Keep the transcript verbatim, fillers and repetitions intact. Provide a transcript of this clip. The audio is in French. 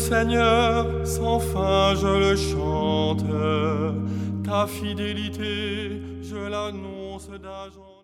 Seigneur, sans fin je le chante. Ta fidélité, je l'annonce d'agent.